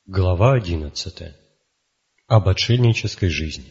Глава 11. Об отшельнической жизни.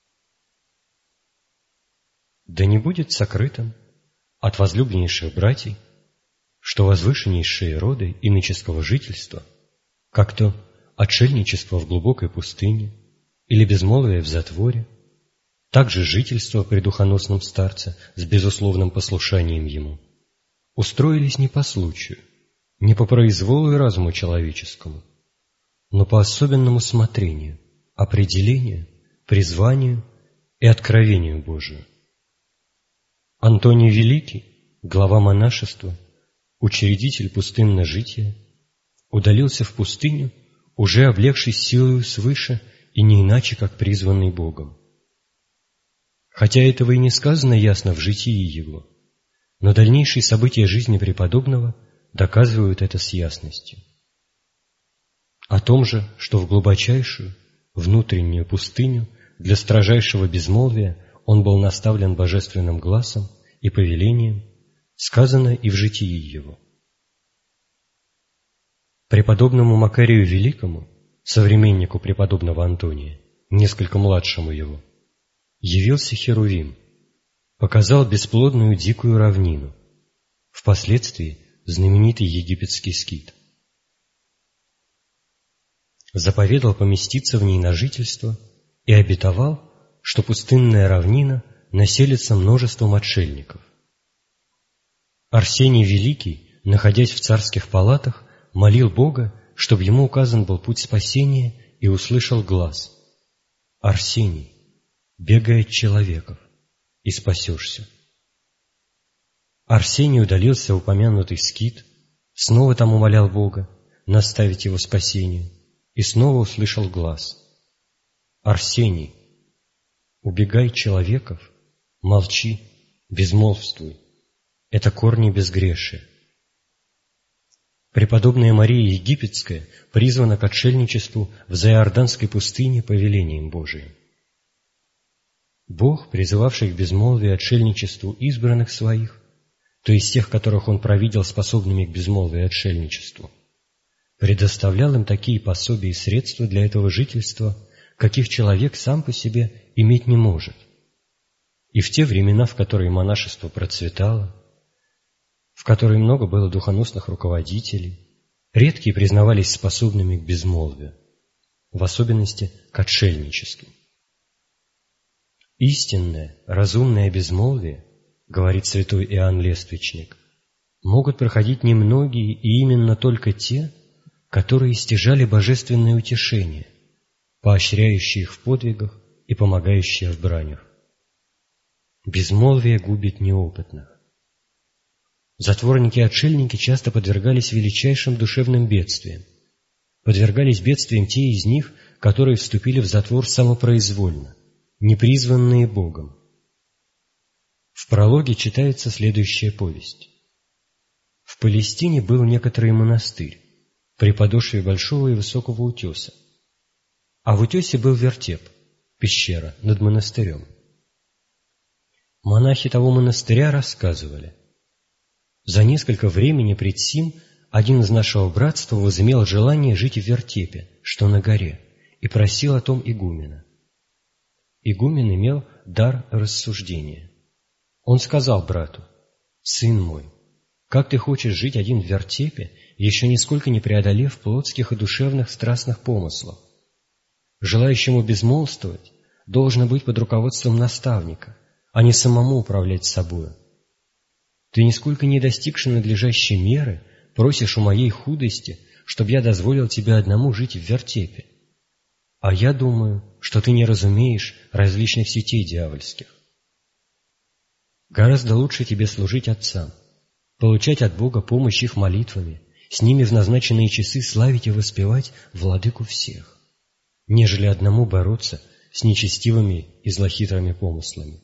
Да не будет сокрытым от возлюбленнейших братьев, что возвышеннейшие роды иноческого жительства, как то отшельничество в глубокой пустыне или безмолвие в затворе, также жительство при духоносном старце с безусловным послушанием ему, устроились не по случаю, не по произволу и разуму человеческому, но по особенному смотрению, определению, призванию и откровению Божию. Антоний Великий, глава монашества, учредитель пустынножития, удалился в пустыню, уже облегшись силою свыше и не иначе, как призванный Богом. Хотя этого и не сказано ясно в житии его, но дальнейшие события жизни преподобного доказывают это с ясностью. О том же, что в глубочайшую, внутреннюю пустыню для строжайшего безмолвия он был наставлен божественным гласом и повелением, сказано и в житии его. Преподобному Макарию Великому, современнику преподобного Антония, несколько младшему его, явился Херувим, показал бесплодную дикую равнину, впоследствии знаменитый египетский скит. Заповедал поместиться в ней на жительство и обетовал, что пустынная равнина населится множеством отшельников. Арсений Великий, находясь в царских палатах, молил Бога, чтобы ему указан был путь спасения, и услышал глас: «Арсений, бегай от человеков, и спасешься». Арсений удалился в упомянутый скит, снова там умолял Бога наставить его спасению, и снова услышал глас: «Арсений, убегай человеков, молчи, безмолвствуй, это корни безгрешия». Преподобная Мария Египетская призвана к отшельничеству в Заиорданской пустыне повелением Божиим. Бог, призывавший к безмолвию и отшельничеству избранных своих, то есть тех, которых Он провидел способными к безмолвию и отшельничеству, предоставлял им такие пособия и средства для этого жительства, каких человек сам по себе иметь не может. И в те времена, в которые монашество процветало, в которые много было духоносных руководителей, редкие признавались способными к безмолвию, в особенности к отшельничеству. Истинное, разумное безмолвие, говорит святой Иоанн Лествичник, могут проходить немногие и именно только те, которые стяжали божественное утешение, поощряющие их в подвигах и помогающие в бранях. Безмолвие губит неопытных. Затворники и отшельники часто подвергались величайшим душевным бедствиям. Подвергались бедствиям те из них, которые вступили в затвор самопроизвольно, непризванные Богом. В прологе читается следующая повесть. В Палестине был некоторый монастырь при подошве большого и высокого утеса, а в утесе был вертеп, пещера над монастырем. Монахи того монастыря рассказывали: за несколько времени пред сим один из нашего братства возымел желание жить в вертепе, что на горе, и просил о том игумена. Игумен имел дар рассуждения. Он сказал брату: «Сын мой, как ты хочешь жить один в вертепе, еще нисколько не преодолев плотских и душевных страстных помыслов? Желающему безмолвствовать должно быть под руководством наставника, а не самому управлять собою. Ты, нисколько не достигши надлежащей меры, просишь у моей худости, чтобы я дозволил тебе одному жить в вертепе. А я думаю, что ты не разумеешь различных сетей дьявольских. Гораздо лучше тебе служить отцам, получать от Бога помощь их молитвами, с ними в назначенные часы славить и воспевать Владыку всех, нежели одному бороться с нечестивыми и злохитрыми помыслами.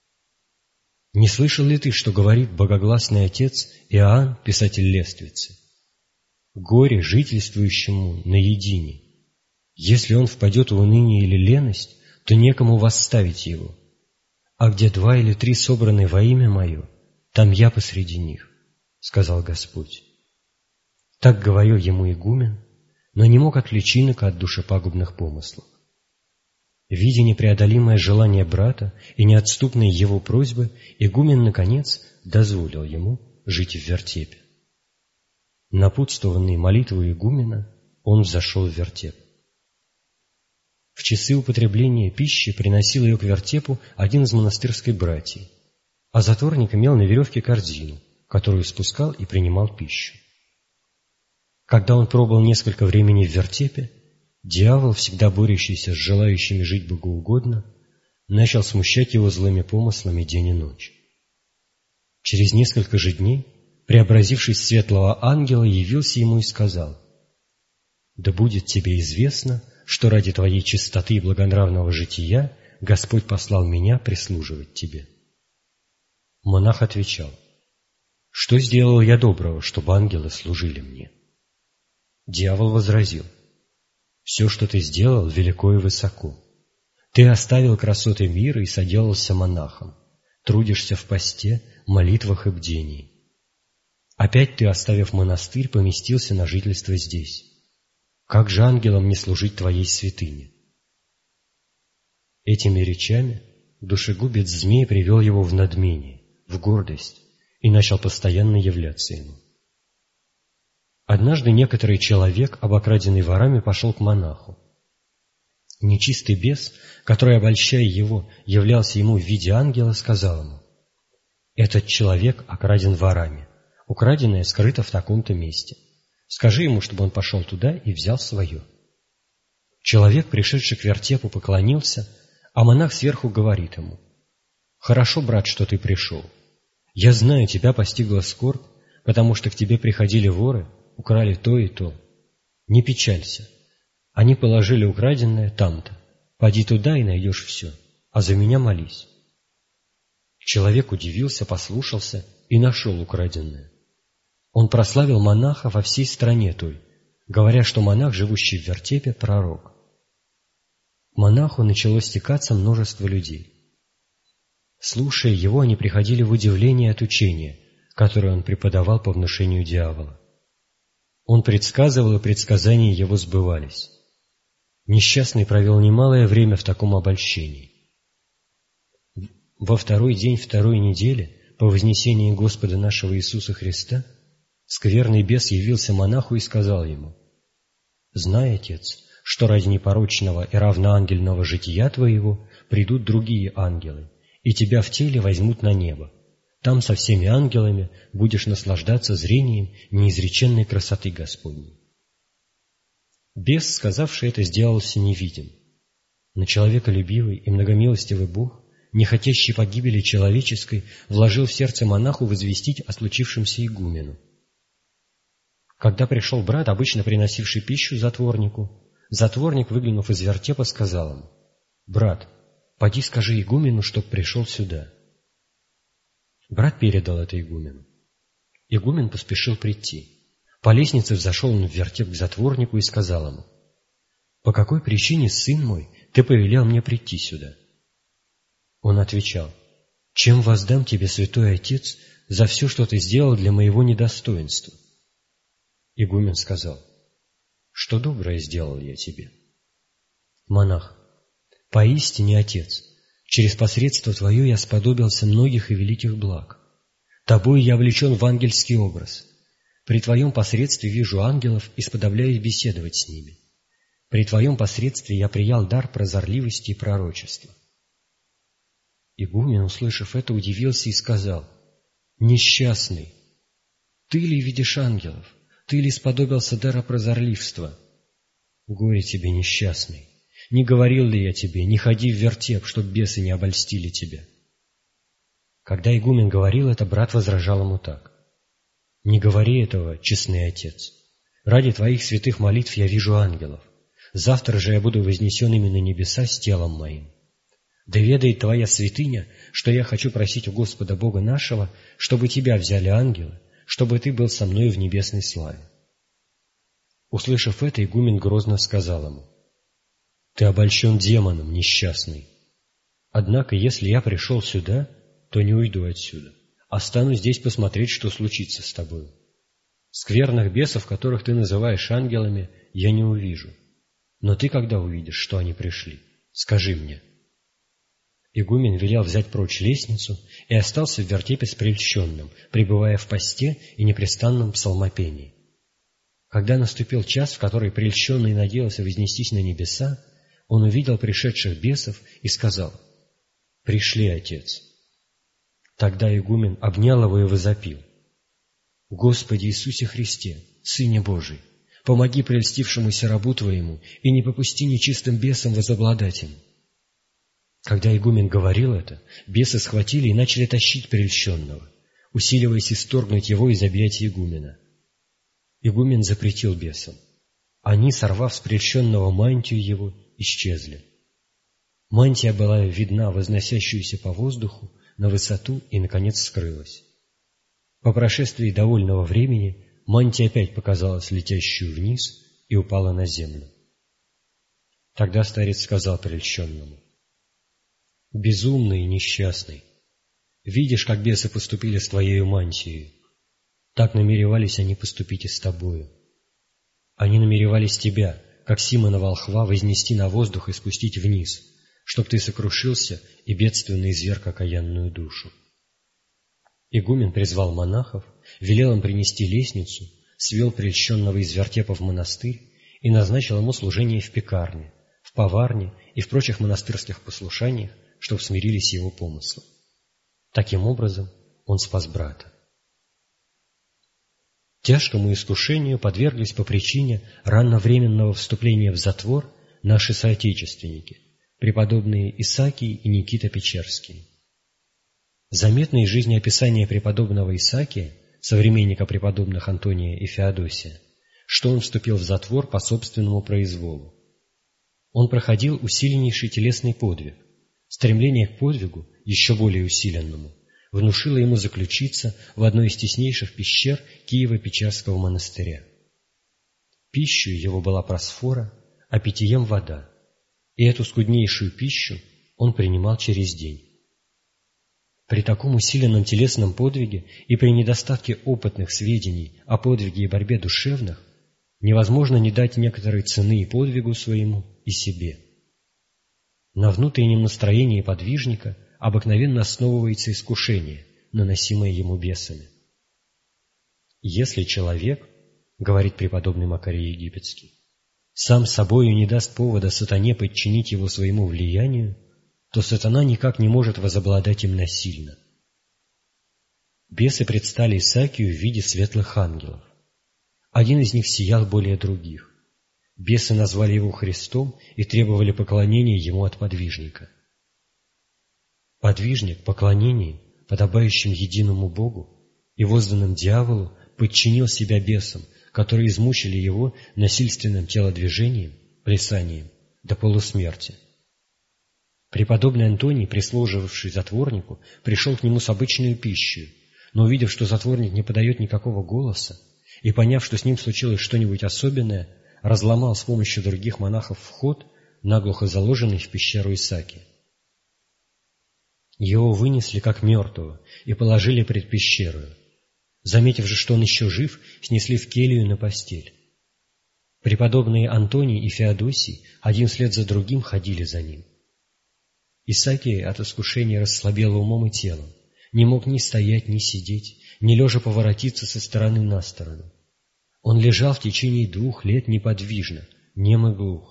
Не слышал ли ты, что говорит богогласный отец Иоанн, писатель Лествицы? Горе жительствующему наедине. Если он впадет в уныние или леность, то некому восставить его. А где 2 или 3 собраны во имя Мое, там я посреди них, сказал Господь. Так говорил ему игумен, но не мог отвлечь инока от душепагубных помыслов. Видя непреодолимое желание брата и неотступные его просьбы, игумен, наконец, дозволил ему жить в вертепе. Напутствованный молитвой игумена, он взошел в вертеп. В часы употребления пищи приносил ее к вертепу один из монастырских братьев, а затворник имел на веревке корзину, которую спускал и принимал пищу. Когда он пробыл несколько времени в вертепе, дьявол, всегда борющийся с желающими жить богоугодно, начал смущать его злыми помыслами день и ночь. Через несколько же дней, преобразившись в светлого ангела, явился ему и сказал: «Да будет тебе известно, что ради твоей чистоты и благонравного жития Господь послал меня прислуживать тебе». Монах отвечал: «Что сделал я доброго, чтобы ангелы служили мне?» Дьявол возразил: «Все, что ты сделал, велико и высоко. Ты оставил красоты мира и соделался монахом, трудишься в посте, молитвах и бдении. Опять ты, оставив монастырь, поместился на жительство здесь. Как же ангелам не служить твоей святыне?» Этими речами душегубец змей привел его в надмение, в гордость, и начал постоянно являться ему. Однажды некоторый человек, обокраденный ворами, пошел к монаху. Нечистый бес, который, обольщая его, являлся ему в виде ангела, сказал ему: «Этот человек окраден ворами, украденное скрыто в таком-то месте. Скажи ему, чтобы он пошел туда и взял свое». Человек, пришедший к вертепу, поклонился, а монах сверху говорит ему: «Хорошо, брат, что ты пришел. Я знаю, тебя постигла скорбь, потому что к тебе приходили воры, украли то и то. Не печалься. Они положили украденное там-то. Поди туда и найдешь все, а за меня молись». Человек удивился, послушался и нашел украденное. Он прославил монаха во всей стране той, говоря, что монах, живущий в вертепе, пророк. К монаху начало стекаться множество людей. Слушая его, они приходили в удивление от учения, которое он преподавал по внушению дьявола. Он предсказывал, и предсказания его сбывались. Несчастный провел немалое время в таком обольщении. Во второй день второй недели, по вознесении Господа нашего Иисуса Христа, скверный бес явился монаху и сказал ему: «Знай, отец, что ради непорочного и равноангельного жития твоего придут другие ангелы, и тебя в теле возьмут на небо. Там со всеми ангелами будешь наслаждаться зрением неизреченной красоты Господней». Бес, сказавший это, сделался невидим. Но человеколюбивый и многомилостивый Бог, не хотящий погибели человеческой, вложил в сердце монаху возвестить о случившемся игумену. Когда пришел брат, обычно приносивший пищу затворнику, затворник, выглянув из вертепа, сказал ему: «Брат, поди скажи игумену, чтоб пришел сюда». Брат передал это игумену. Игумен поспешил прийти. По лестнице взошел он в вертеп к затворнику и сказал ему: «По какой причине, сын мой, ты повелел мне прийти сюда?» Он отвечал: «Чем воздам тебе, святой отец, за все, что ты сделал для моего недостоинства?» Игумен сказал: «Что доброе сделал я тебе?» Монах: «Поистине, отец, через посредство твое я сподобился многих и великих благ. Тобою я влечен в ангельский образ. При твоем посредстве вижу ангелов и сподобляюсь беседовать с ними. При твоем посредстве я приял дар прозорливости и пророчества». Игумен, услышав это, удивился и сказал: «Несчастный, ты ли видишь ангелов? Ты ли сподобился дара прозорливства?» «Горе тебе, несчастный! Не говорил ли я тебе, не ходи в вертеп, чтоб бесы не обольстили тебя?» Когда игумен говорил это, брат возражал ему так: «Не говори этого, честный отец. Ради твоих святых молитв я вижу ангелов. Завтра же я буду вознесен именно на небеса с телом моим. Да ведает твоя святыня, что я хочу просить у Господа Бога нашего, чтобы тебя взяли ангелы, чтобы ты был со мной в небесной славе». Услышав это, игумен грозно сказал ему: «Ты обольщен демоном, несчастный. Однако, если я пришел сюда, то не уйду отсюда. Останусь здесь посмотреть, что случится с тобою. Скверных бесов, которых ты называешь ангелами, я не увижу. Но ты, когда увидишь, что они пришли, скажи мне». Игумен велел взять прочь лестницу и остался в вертепе с прельщенным, пребывая в посте и непрестанном псалмопении. Когда наступил час, в который прельщенный надеялся вознестись на небеса, он увидел пришедших бесов и сказал: «Пришли, Отец». Тогда игумен обнял его и возопил: «Господи Иисусе Христе, Сыне Божий, помоги прельстившемуся рабу Твоему и не попусти нечистым бесам возобладать им». Когда игумен говорил это, бесы схватили и начали тащить прельщенного, усиливаясь исторгнуть его из объятий игумена. Игумен запретил бесам. Они, сорвав с прельщенного мантию его, исчезли. Мантия была видна, возносящуюся по воздуху, на высоту, и, наконец, скрылась. По прошествии довольного времени мантия опять показалась летящую вниз и упала на землю. Тогда старец сказал прельщенному: «Безумный и несчастный, видишь, как бесы поступили с твоею мантией? Так намеревались они поступить и с тобою. Они намеревались тебя, как Симона волхва, вознести на воздух и спустить вниз, чтоб ты сокрушился и бедственно изверг окаянную душу». Игумен призвал монахов, велел им принести лестницу, свел прельщенного из вертепа в монастырь и назначил ему служение в пекарне, в поварне и в прочих монастырских послушаниях, чтоб смирились его помыслы. Таким образом он спас брата. Тяжкому искушению подверглись по причине ранновременного вступления в затвор наши соотечественники, преподобные Исаакий и Никита Печерский. Заметно из жизнеописания преподобного Исаакия, современника преподобных Антония и Феодосия, что он вступил в затвор по собственному произволу. Он проходил усиленнейший телесный подвиг. Стремление к подвигу, еще более усиленному, внушило ему заключиться в одной из теснейших пещер Киево-Печерского монастыря. Пищей его была просфора, а питьем вода, и эту скуднейшую пищу он принимал через день. При таком усиленном телесном подвиге и при недостатке опытных сведений о подвиге и борьбе душевных невозможно не дать некоторой цены и подвигу своему, и себе. На внутреннем настроении подвижника обыкновенно основывается искушение, наносимое ему бесами. Если человек, говорит преподобный Макарий Египетский, сам собою не даст повода сатане подчинить его своему влиянию, то сатана никак не может возобладать им насильно. Бесы предстали Исаакию в виде светлых ангелов. Один из них сиял более других. Бесы назвали его Христом и требовали поклонения ему от подвижника. Подвижник поклонением, подобающим единому Богу и возданным дьяволу, подчинил себя бесам, которые измучили его насильственным телодвижением, плясанием до полусмерти. Преподобный Антоний, прислуживавший затворнику, пришел к нему с обычной пищей, но, увидев, что затворник не подает никакого голоса, и поняв, что с ним случилось что-нибудь особенное, разломал с помощью других монахов вход, наглухо заложенный в пещеру Исаакия. Его вынесли как мертвого и положили пред пещерою. Заметив же, что он еще жив, снесли в келью на постель. Преподобные Антоний и Феодосий один вслед за другим ходили за ним. Исаакий от искушения расслабел умом и телом, не мог ни стоять, ни сидеть, ни лежа поворотиться со стороны на сторону. Он лежал в течение 2 лет неподвижно, нем и глух.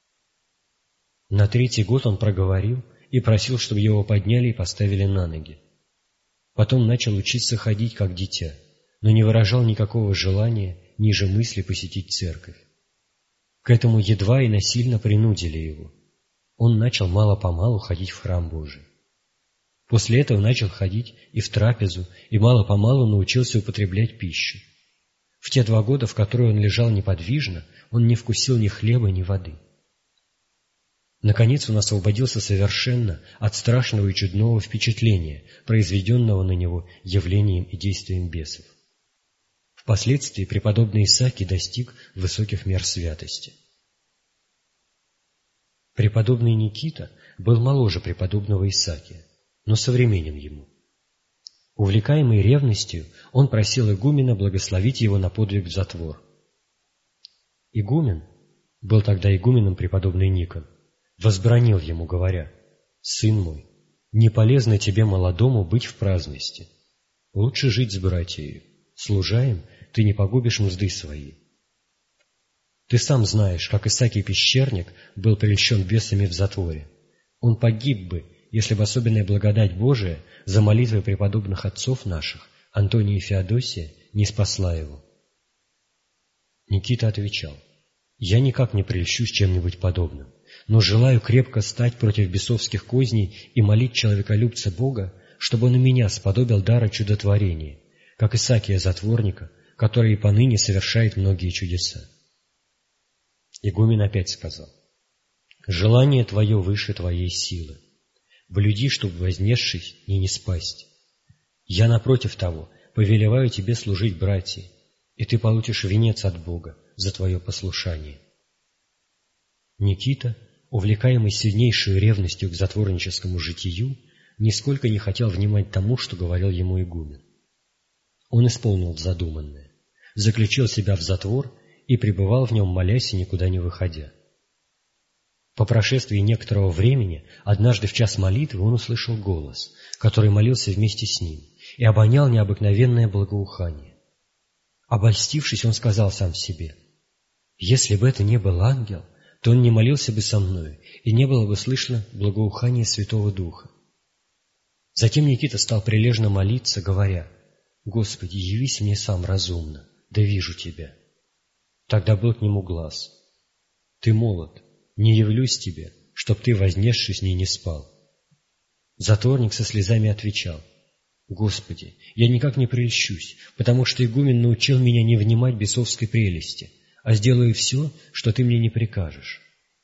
На 3-й год он проговорил и просил, чтобы его подняли и поставили на ноги. Потом начал учиться ходить, как дитя, но не выражал никакого желания ниже мысли посетить церковь. К этому едва и насильно принудили его. Он начал мало-помалу ходить в храм Божий. После этого начал ходить и в трапезу, и мало-помалу научился употреблять пищу. В те 2 года, в которые он лежал неподвижно, он не вкусил ни хлеба, ни воды. Наконец он освободился совершенно от страшного и чудного впечатления, произведенного на него явлением и действием бесов. Впоследствии преподобный Исаакий достиг высоких мер святости. Преподобный Никита был моложе преподобного Исаакия, но современен ему. Увлекаемый ревностью, он просил игумена благословить его на подвиг в затвор. игумен, был тогда игуменом преподобный Никон, возбранил ему, говоря: «Сын мой, не полезно тебе молодому быть в праздности. Лучше жить с братьями. Служа им, ты не погубишь мзды свои. Ты сам знаешь, как Исаакий Пещерник был прельщен бесами в затворе. Он погиб бы, если бы особенная благодать Божия за молитвой преподобных отцов наших, Антония и Феодосия, не спасла его». Никита отвечал: «Я никак не прельщусь чем-нибудь подобным, но желаю крепко стать против бесовских козней и молить человеколюбца Бога, чтобы он и меня сподобил дара чудотворения, как Исаакия Затворника, который и поныне совершает многие чудеса». Игумен опять сказал: «Желание твое выше твоей силы. Блюди, чтобы, вознесшись, не спасть. Я, напротив того, повелеваю тебе служить братьям, и ты получишь венец от Бога за твое послушание». Никита, увлекаемый сильнейшей ревностью к затворническому житию, нисколько не хотел внимать тому, что говорил ему игумен. Он исполнил задуманное, заключил себя в затвор и пребывал в нем, молясь и никуда не выходя. По прошествии некоторого времени, однажды в час молитвы, он услышал голос, который молился вместе с ним, и обонял необыкновенное благоухание. Обольстившись, он сказал сам себе: «Если бы это не был ангел, то он не молился бы со мною, и не было бы слышно благоухание Святого Духа». Затем Никита стал прилежно молиться, говоря: «Господи, явись мне сам разумно, да вижу Тебя». Тогда был к нему глас: «Ты молод, не явлюсь тебе, чтоб ты, вознесшись, не спал». Затворник со слезами отвечал: «Господи, я никак не прельщусь, потому что игумен научил меня не внимать бесовской прелести, а сделаю все, что ты мне не прикажешь».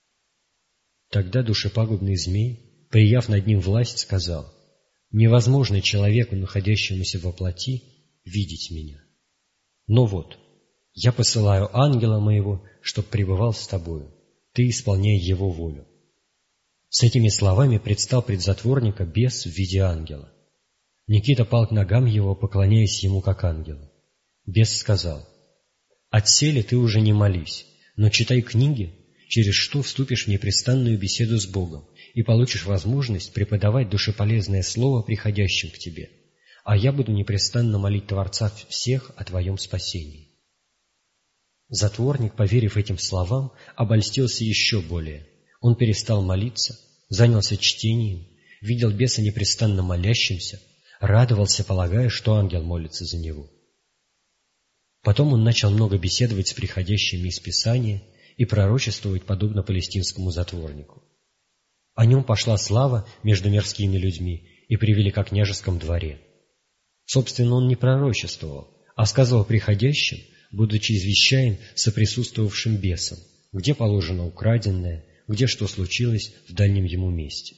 Тогда душепагубный змей, прияв над ним власть, сказал: «Невозможно человеку, находящемуся во плоти, видеть меня. Но вот, я посылаю ангела моего, чтоб пребывал с тобою, ты исполняй его волю». С этими словами предстал пред затворника бес в виде ангела. Никита пал к ногам его, поклоняясь ему как ангелу. Бес сказал: «Отселе ты уже не молись, но читай книги, через что вступишь в непрестанную беседу с Богом и получишь возможность преподавать душеполезное слово приходящим к тебе, а я буду непрестанно молить Творца всех о твоем спасении». Затворник, поверив этим словам, обольстился еще более. Он перестал молиться, занялся чтением, видел беса непрестанно молящимся, радовался, полагая, что ангел молится за него. Потом он начал много беседовать с приходящими из Писания и пророчествовать, подобно палестинскому затворнику. О нем пошла слава между мирскими людьми и при великокняжеском дворе. Собственно, он не пророчествовал, а сказывал приходящим, будучи извещаем соприсутствовавшим бесам, где положено украденное, где что случилось в дальнем ему месте.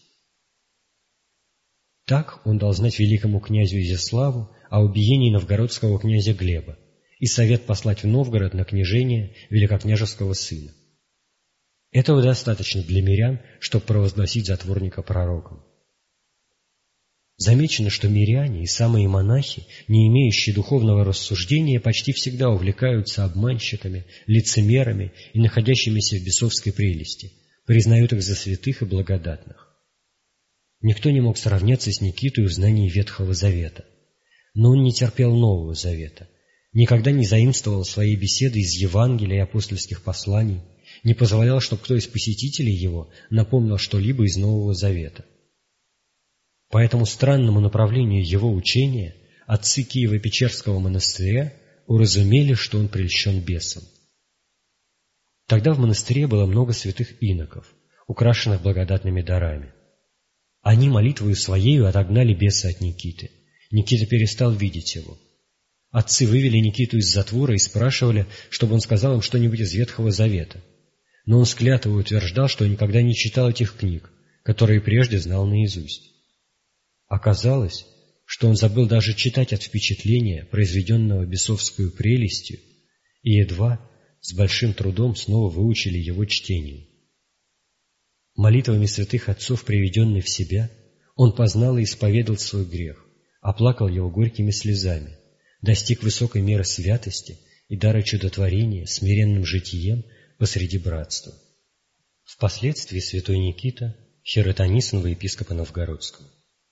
Так он дал знать великому князю Изяславу о убиении новгородского князя Глеба и совет послать в Новгород на княжение великокняжеского сына. Этого достаточно для мирян, чтобы провозгласить затворника пророком. Замечено, что миряне и самые монахи, не имеющие духовного рассуждения, почти всегда увлекаются обманщиками, лицемерами и находящимися в бесовской прелести, признают их за святых и благодатных. Никто не мог сравняться с Никитой в знании Ветхого Завета, но он не терпел Нового Завета, никогда не заимствовал свои беседы из Евангелия и апостольских посланий, не позволял, чтобы кто из посетителей его напомнил что-либо из Нового Завета. По этому странному направлению его учения отцы Киево-Печерского монастыря уразумели, что он прельщен бесом. Тогда в монастыре было много святых иноков, украшенных благодатными дарами. Они молитвою своею отогнали беса от Никиты. Никита перестал видеть его. Отцы вывели Никиту из затвора и спрашивали, чтобы он сказал им что-нибудь из Ветхого Завета. Но он с клятвой утверждал, что никогда не читал этих книг, которые прежде знал наизусть. Оказалось, что он забыл даже читать от впечатления, произведенного бесовскую прелестью, и едва, с большим трудом снова выучили его чтению. Молитвами святых отцов, приведенный в себя, он познал и исповедал свой грех, оплакал его горькими слезами, достиг высокой меры святости и дара чудотворения смиренным житием, посреди братства. Впоследствии святой Никита, хиротонисного епископа Новгородского.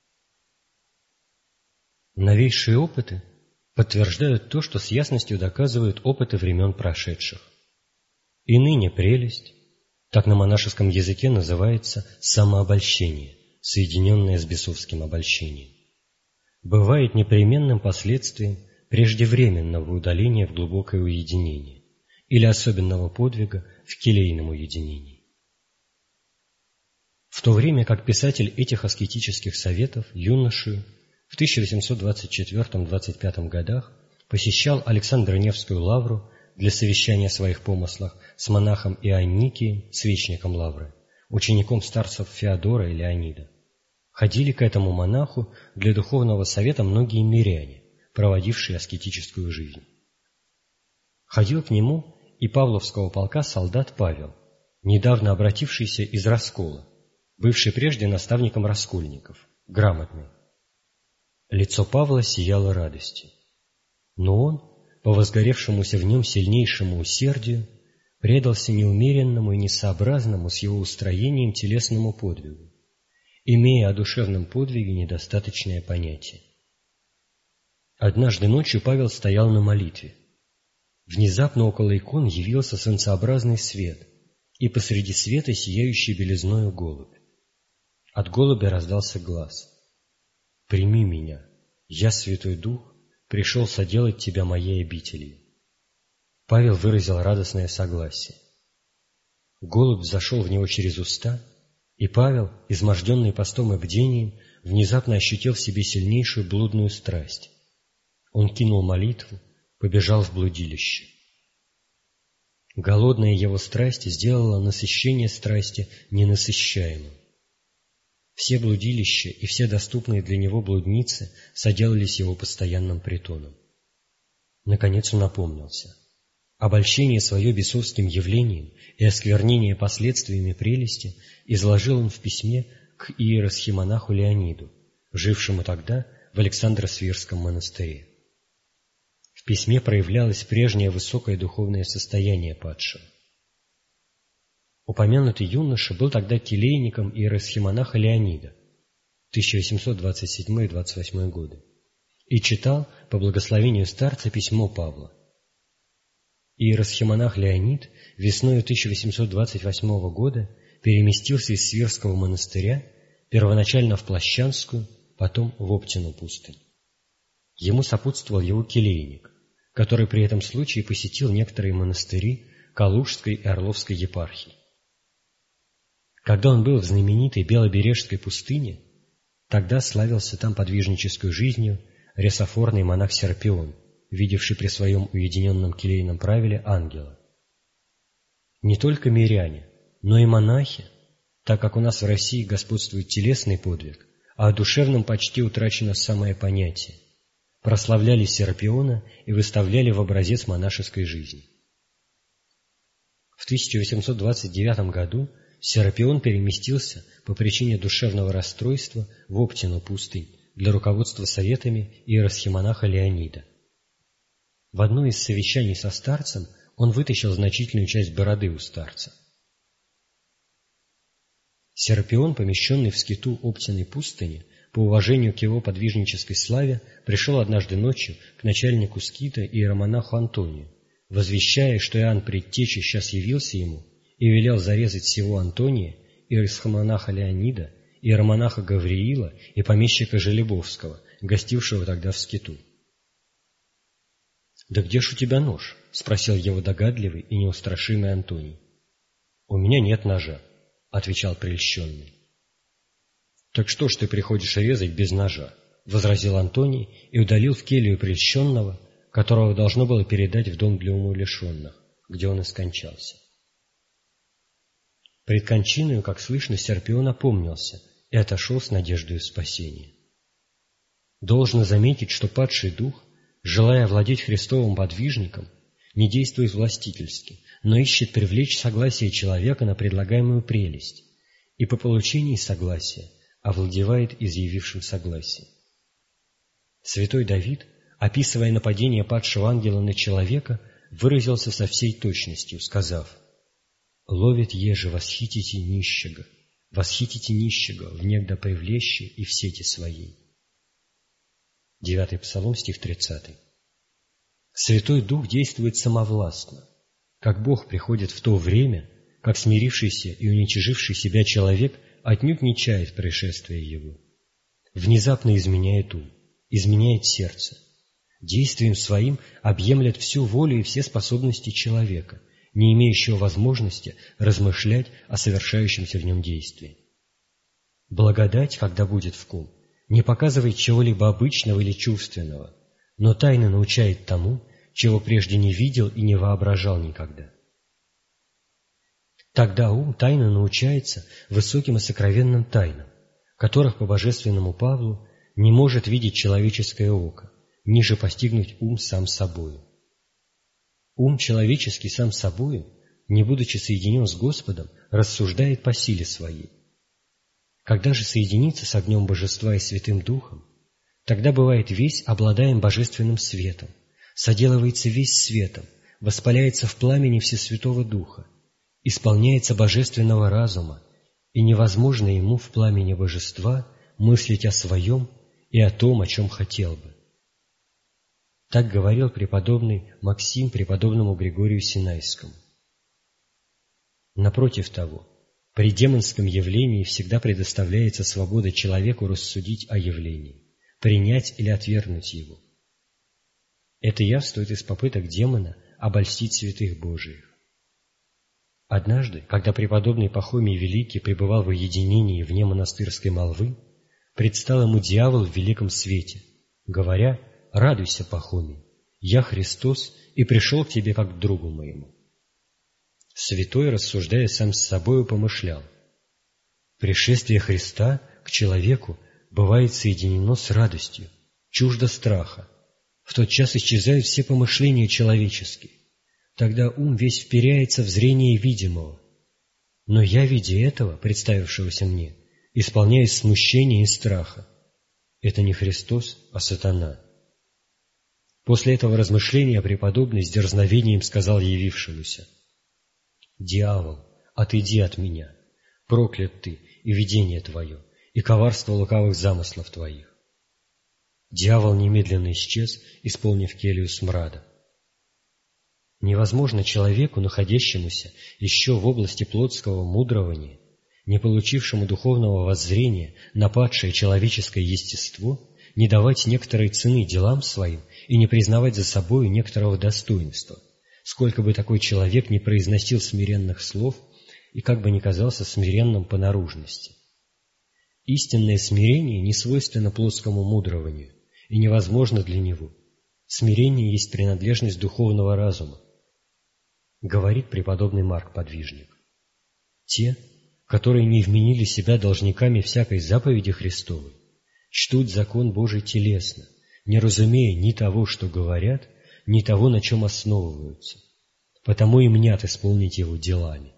Новейшие опыты подтверждают то, что с ясностью доказывают опыты времен прошедших. И ныне прелесть, так на монашеском языке называется самообольщение, соединенное с бесовским обольщением, бывает непременным последствием преждевременного удаления в глубокое уединение или особенного подвига в келейном уединении. В то время как писатель этих аскетических советов, юношею, в 1824-25 годах посещал Александро-Невскую лавру для совещания о своих помыслах с монахом Ионикием, свечником лавры, учеником старцев Феодора и Леонида. Ходили к этому монаху для духовного совета многие миряне, проводившие аскетическую жизнь. Ходил к нему и Павловского полка солдат Павел, недавно обратившийся из раскола, бывший прежде наставником раскольников, грамотный. Лицо Павла сияло радостью, но он, по возгоревшемуся в нем сильнейшему усердию, предался неумеренному и несообразному с его устроением телесному подвигу, имея о душевном подвиге недостаточное понятие. Однажды ночью Павел стоял на молитве. Внезапно около икон явился солнцеобразный свет, и посреди света сияющий белизною голубь. От голубя раздался глас: «Прими меня, я, Святой Дух, пришел соделать тебя моей обителью». Павел выразил радостное согласие. Голубь зашел в него через уста, и Павел, изможденный постом и бдением, внезапно ощутил в себе сильнейшую блудную страсть. Он кинул молитву, побежал в блудилище. Голодная его страсть сделала насыщение страсти ненасыщаемым. Все блудилища и все доступные для него блудницы соделались его постоянным притоном. Наконец он опомнился. Обольщение свое бесовским явлением и осквернение последствиями прелести изложил он в письме к иеросхимонаху Леониду, жившему тогда в Александро-Свирском монастыре. В письме проявлялось прежнее высокое духовное состояние падшего. Упомянутый юноша был тогда келейником иеросхимонаха Леонида, 1827-28 годы, и читал по благословению старца письмо Павла. Иеросхимонах Леонид весною 1828 года переместился из Свирского монастыря первоначально в Плащанскую, потом в Оптину пустынь. Ему сопутствовал его келейник, который при этом случае посетил некоторые монастыри Калужской и Орловской епархий. Когда он был в знаменитой Белобережской пустыне, тогда славился там подвижнической жизнью ресофорный монах Серпион, видевший при своем уединенном келейном правиле ангела. Не только миряне, но и монахи, так как у нас в России господствует телесный подвиг, а о душевном почти утрачено самое понятие, прославляли Серапиона и выставляли в образец монашеской жизни. В 1829 году Серапион переместился по причине душевного расстройства в Оптину пустынь для руководства советами иеросхимонаха Леонида. В одно из совещаний со старцем он вытащил значительную часть бороды у старца. Серапион, помещенный в скиту Оптиной пустыни, по уважению к его подвижнической славе, пришел однажды ночью к начальнику скита иеромонаху Антонию, возвещая, что Иоанн Предтеча сейчас явился ему и велел зарезать сего Антония, иеросхимонаха Леонида, иеромонаха Гавриила и помещика Желебовского, гостившего тогда в скиту. «Да где ж у тебя нож?» — спросил его догадливый и неустрашимый Антоний. «У меня нет ножа», — отвечал прельщенный. «Так что ж ты приходишь резать без ножа?» — возразил Антоний и удалил в келью прельщенного, которого должно было передать в дом для умалишенных, где он и скончался. Пред кончиною, как слышно, Серпион опомнился и отошел с надеждой спасения. Должно заметить, что падший дух, желая овладеть Христовым подвижником, не действует властительски, но ищет привлечь согласие человека на предлагаемую прелесть, и по получении согласия овладевает изъявившим согласие. Святой Давид, описывая нападение падшего ангела на человека, выразился со всей точностью, сказав: ловит еже восхитите нищего внегда привлеще и в сети своей. 9 Псалом, стих 30. Святой Дух действует самовластно, как Бог приходит в то время, как смирившийся и уничиживший себя человек отнюдь не чает пришествия Его. Внезапно изменяет ум, изменяет сердце. Действием своим объемлет всю волю и все способности человека, не имеющего возможности размышлять о совершающемся в нем действии. Благодать, когда будет в ком, не показывает чего-либо обычного или чувственного, но тайно научает тому, чего прежде не видел и не воображал никогда. Тогда ум тайно научается высоким и сокровенным тайнам, которых по божественному Павлу не может видеть человеческое око, ниже постигнуть ум сам собою. Ум человеческий сам собою, не будучи соединен с Господом, рассуждает по силе своей. Когда же соединится с огнем Божества и Святым Духом, тогда бывает весь обладаем божественным светом, соделывается весь светом, воспаляется в пламени Всесвятого Духа, исполняется божественного разума, и невозможно ему в пламени Божества мыслить о своем и о том, о чем хотел бы. Так говорил преподобный Максим преподобному Григорию Синайскому. Напротив того, при демонском явлении всегда предоставляется свобода человеку рассудить о явлении, принять или отвергнуть его. Это явствует из попыток демона обольстить святых Божиих. Однажды, когда преподобный Пахомий Великий пребывал в уединении вне монастырской молвы, предстал ему дьявол в великом свете, говоря: «Радуйся, Пахомий, я Христос и пришел к тебе как к другу моему». Святой, рассуждая сам с собою, помышлял: пришествие Христа к человеку бывает соединено с радостью, чуждо страха. В тот час исчезают все помышления человеческие. Тогда ум весь вперяется в зрение видимого. Но я, видя этого, представившегося мне, исполняюсь смущения и страха. Это не Христос, а сатана. После этого размышления преподобный с дерзновением сказал явившемуся: «Дьявол, отойди от меня, проклят ты и видение твое, и коварство лукавых замыслов твоих». Дьявол немедленно исчез, исполнив келью смрада. Невозможно человеку, находящемуся еще в области плотского мудрования, не получившему духовного воззрения на падшее человеческое естество, не давать некоторой цены делам своим и не признавать за собою некоторого достоинства, сколько бы такой человек ни произносил смиренных слов и как бы ни казался смиренным по наружности. Истинное смирение не свойственно плотскому мудрованию и невозможно для него. Смирение есть принадлежность духовного разума. Говорит преподобный Марк Подвижник: те, которые не вменили себя должниками всякой заповеди Христовой, чтут закон Божий телесно, не разумея ни того, что говорят, ни того, на чем основываются, потому и мнят исполнить его делами.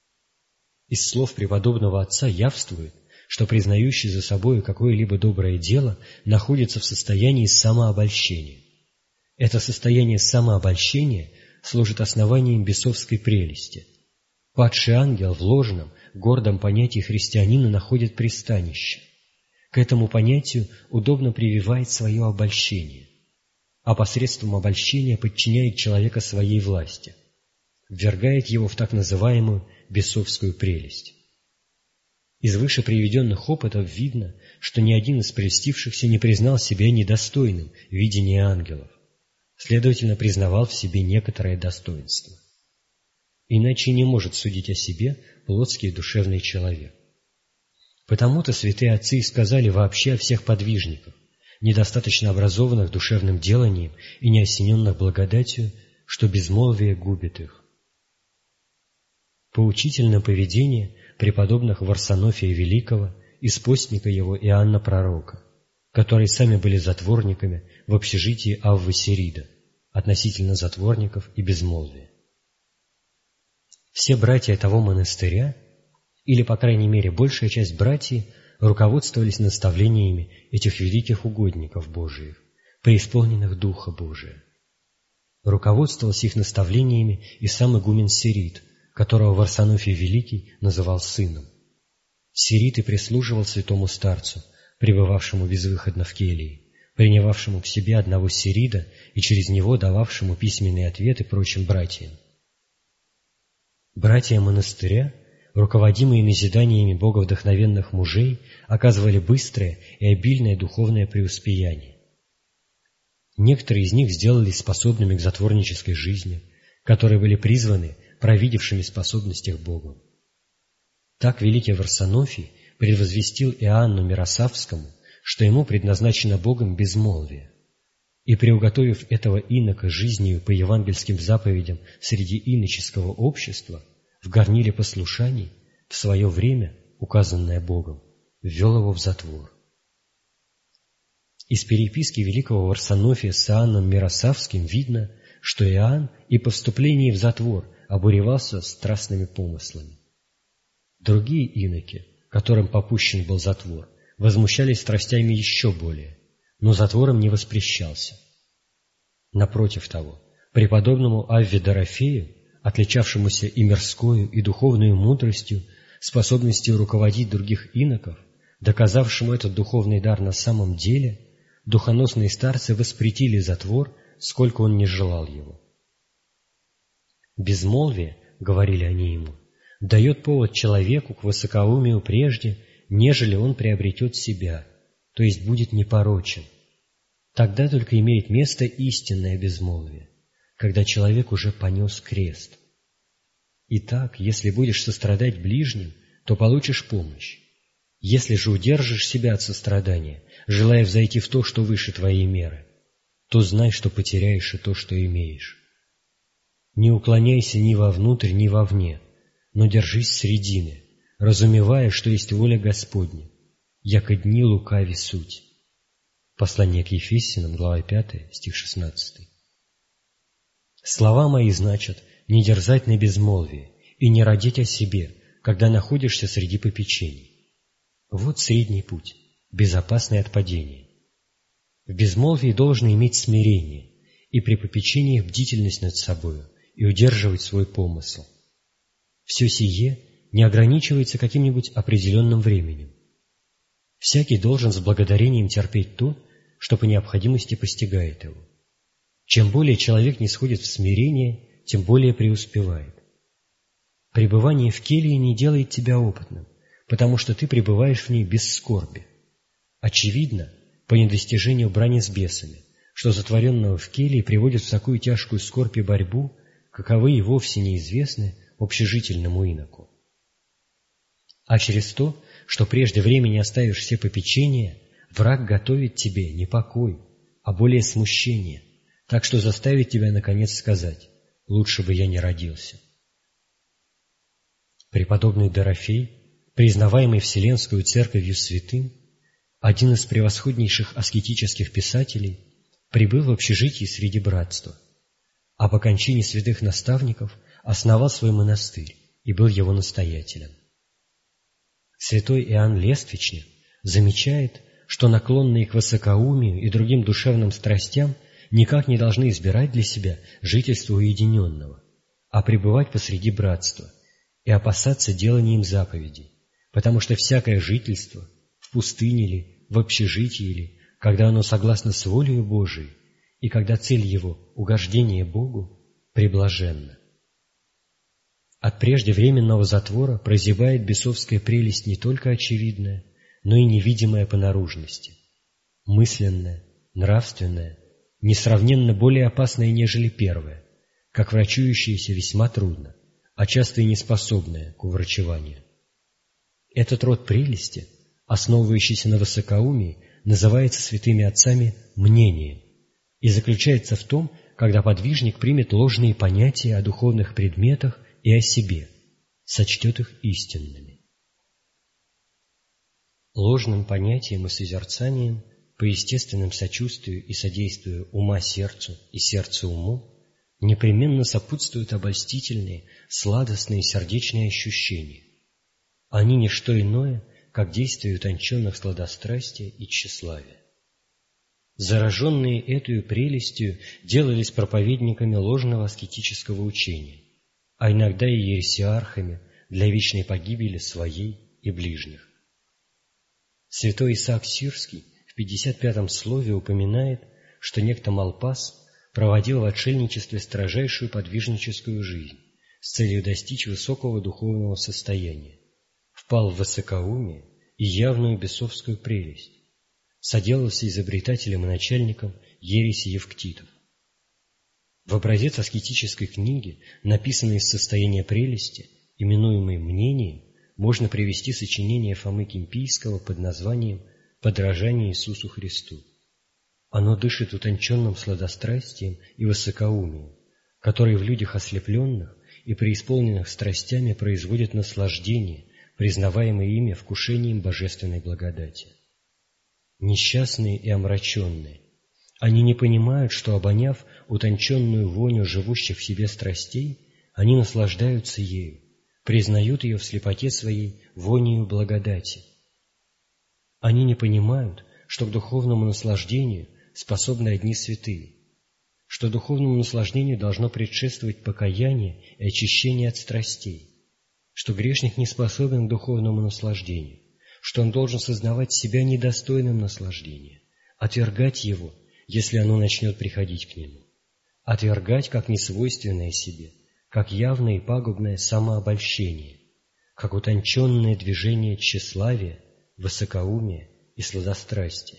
Из слов преподобного отца явствует, что признающий за собой какое-либо доброе дело находится в состоянии самообольщения. Это состояние самообольщения служит основанием бесовской прелести. Падший ангел в ложном, гордом понятии христианина находит пристанище. К этому понятию удобно прививает свое обольщение, а посредством обольщения подчиняет человека своей власти, ввергает его в так называемую бесовскую прелесть. Из выше приведенных опытов видно, что ни один из прельстившихся не признал себя недостойным видения ангелов, следовательно, признавал в себе некоторое достоинство. Иначе не может судить о себе плотский и душевный человек. Потому-то святые отцы и сказали вообще о всех подвижниках, недостаточно образованных душевным деланием и не осененных благодатью, что безмолвие губит их. Поучительно поведение преподобных Варсонофия Великого и спостника его Иоанна Пророка, которые сами были затворниками в общежитии Аввы Сирида, относительно затворников и безмолвия. Все братья того монастыря, или, по крайней мере, большая часть братьев, руководствовались наставлениями этих великих угодников Божиих, преисполненных Духа Божия. Руководствовался их наставлениями и сам игумен Сирид, которого Варсонофий Великий называл сыном. Сирит и прислуживал святому старцу, пребывавшему безвыходно в келье, принимавшему к себе одного Сирида и через него дававшему письменные ответы прочим братьям. Братья монастыря, руководимые назиданиями боговдохновенных мужей, оказывали быстрое и обильное духовное преуспеяние. Некоторые из них сделались способными к затворнической жизни, которые были призваны провидевшими способностях Богу. Так великий Варсонофий предвозвестил Иоанну Мирославскому, что ему предназначено Богом безмолвие, и, приуготовив этого инока жизнью по евангельским заповедям среди иноческого общества, в горниле послушаний, в свое время, указанное Богом, ввел его в затвор. Из переписки великого Варсонофия с Иоанном Мирославским видно, что Иоанн и по вступлении в затвор обуревался страстными помыслами. Другие иноки, которым попущен был затвор, возмущались страстями еще более, но затвором не воспрещался. Напротив того, преподобному Авве Дорофею, отличавшемуся и мирскою, и духовную мудростью, способностью руководить других иноков, доказавшему этот духовный дар на самом деле, духоносные старцы воспретили затвор, сколько он не желал его. «Безмолвие, — говорили они ему, — дает повод человеку к высокоумию прежде, нежели он приобретет себя, то есть будет непорочен. Тогда только имеет место истинное безмолвие, когда человек уже понес крест. Итак, если будешь сострадать ближним, то получишь помощь. Если же удержишь себя от сострадания, желая взойти в то, что выше твоей меры, то знай, что потеряешь и то, что имеешь. Не уклоняйся ни вовнутрь, ни вовне, но держись средины, разумевая, что есть воля Господня, яко дни лукави суть». Послание к Ефесянам, глава 5, стих 16. «Слова мои значат не дерзать на безмолвие и не родить о себе, когда находишься среди попечений. Вот средний путь, безопасный от падения. В безмолвии должно иметь смирение и при попечениях бдительность над собою и удерживать свой помысл. Все сие не ограничивается каким-нибудь определенным временем. Всякий должен с благодарением терпеть то, что по необходимости постигает его. Чем более человек нисходит в смирение, тем более преуспевает. Пребывание в келье не делает тебя опытным, потому что ты пребываешь в ней без скорби. Очевидно, по недостижению брани с бесами, что затворенного в келье приводит в такую тяжкую скорбь и борьбу, каковы и вовсе неизвестны общежительному иноку. А через то, что прежде времени оставишь все попечения, враг готовит тебе не покой, а более смущение, так что заставит тебя наконец сказать: «Лучше бы я не родился». Преподобный Дорофей, признаваемый Вселенскую Церковью святым, один из превосходнейших аскетических писателей, прибыл в общежитии среди братства, а по кончине святых наставников основал свой монастырь и был его настоятелем. Святой Иоанн Лествичник замечает, что наклонные к высокоумию и другим душевным страстям никак не должны избирать для себя жительство уединенного, а пребывать посреди братства и опасаться делания им заповедей, потому что всякое жительство, в пустыне ли, в общежитии ли, когда оно согласно с волею Божией и когда цель его — угождение Богу, преблаженно. От преждевременного затвора прозябает бесовская прелесть не только очевидная, но и невидимая по наружности, мысленная, нравственная, несравненно более опасная, нежели первая, как врачующаяся весьма трудно, а часто и неспособная к уврачеванию. Этот род прелести, основывающийся на высокоумии, называется святыми отцами мнением и заключается в том, когда подвижник примет ложные понятия о духовных предметах и о себе, сочтет их истинными. Ложным понятиям и созерцанием, по естественному сочувствию и содействию ума сердцу и сердцу уму, непременно сопутствуют обольстительные, сладостные сердечные ощущения. Они не что иное, как действие утонченных сладострастия и тщеславия. Зараженные этой прелестью делались проповедниками ложного аскетического учения, а иногда и ересиархами для вечной погибели своей и ближних. Святой Исаак Сирский в 55-м слове упоминает, что некто Малпас проводил в отшельничестве строжайшую подвижническую жизнь с целью достичь высокого духовного состояния, впал в высокоумие и явную бесовскую прелесть, соделался изобретателем и начальником ереси евктитов. В образец аскетической книги, написанной из состояния прелести, именуемой «Мнением», можно привести сочинение Фомы Кимпийского под названием «Подражание Иисусу Христу». Оно дышит утонченным сладострастием и высокоумием, которые в людях ослепленных и преисполненных страстями производят наслаждение, признаваемое ими вкушением божественной благодати. Несчастные и омраченные, они не понимают, что, обоняв утонченную воню живущих в себе страстей, они наслаждаются ею, признают ее в слепоте своей вонью благодати. Они не понимают, что к духовному наслаждению способны одни святые, что духовному наслаждению должно предшествовать покаяние и очищение от страстей, что грешник не способен к духовному наслаждению, что он должен сознавать себя недостойным наслаждения, отвергать его, если оно начнет приходить к нему, отвергать как несвойственное себе, как явное и пагубное самообольщение, как утонченное движение тщеславия, высокоумия и сладострастия.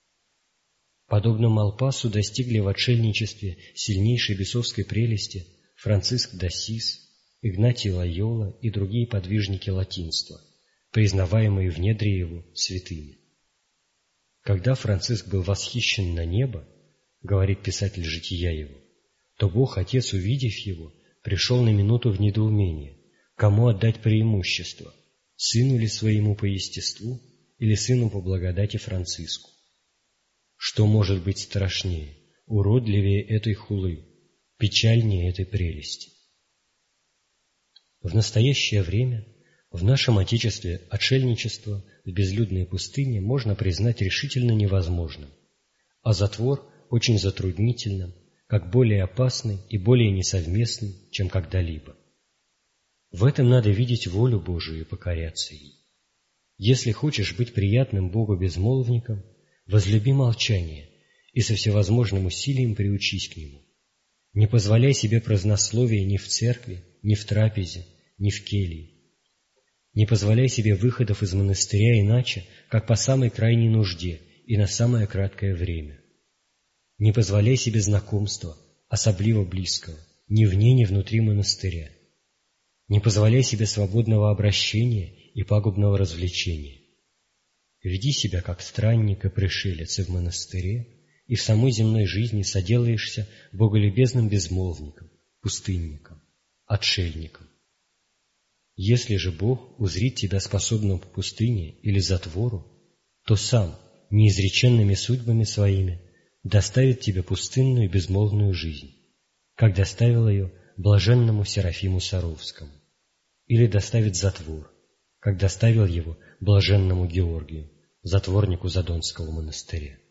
Подобно Малпасу достигли в отшельничестве сильнейшей бесовской прелести Франциск д'Ассис, Игнатий Лойола и другие подвижники латинства, признаваемые в недре его святыми. Когда Франциск был восхищен на небо, говорит писатель жития его, то Бог Отец, увидев его, пришел на минуту в недоумение, кому отдать преимущество, сыну ли своему по естеству или сыну по благодати Франциску. Что может быть страшнее, уродливее этой хулы, печальнее этой прелести? В настоящее время в нашем Отечестве отшельничество в безлюдной пустыне можно признать решительно невозможным, а затвор очень затруднительным, как более опасный и более несовместный, чем когда-либо. В этом надо видеть волю Божию и покоряться ей. Если хочешь быть приятным Богу безмолвником, возлюби молчание и со всевозможным усилием приучись к нему. Не позволяй себе празднословия ни в церкви, ни в трапезе, ни в келье. Не позволяй себе выходов из монастыря иначе, как по самой крайней нужде и на самое краткое время. Не позволяй себе знакомства, особливо близкого, ни вне, ни внутри монастыря. Не позволяй себе свободного обращения и пагубного развлечения. Веди себя как странник и пришелец и в монастыре, и в самой земной жизни соделаешься боголюбезным безмолвником, пустынником, отшельником. Если же Бог узрит тебя способным к пустыне или затвору, то сам, неизреченными судьбами своими, доставит тебе пустынную безмолвную жизнь, как доставил ее блаженному Серафиму Саровскому, или доставит затвор, как доставил его блаженному Георгию, затворнику Задонского монастыря.